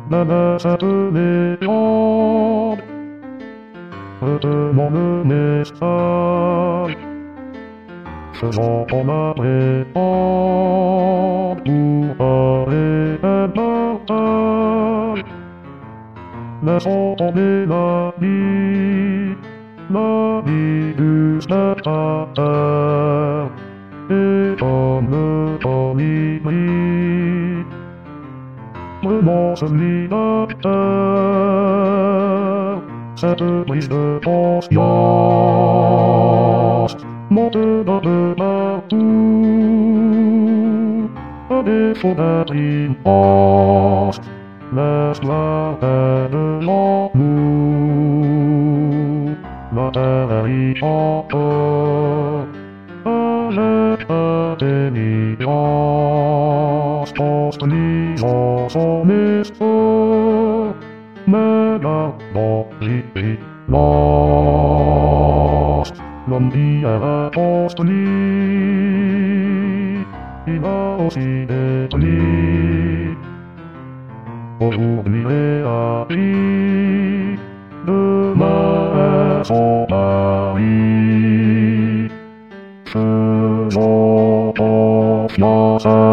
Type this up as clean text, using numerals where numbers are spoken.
même cette légende retenant le message faisant en appréhende pour arrêter un partage. Laissons tomber la vie du spectateur, et comme le colibri, relance l'idacteur, cette prise de conscience monte de partout, à défaut d'être immense, l'esclave est devant nous. La terre est encore avec intelligence, construisant son histoire, mais gardant vigilance. L'homme qui a construit, il a aussi détruit. Aujourd'hui est appris, demain est son mari. Faisons confiance à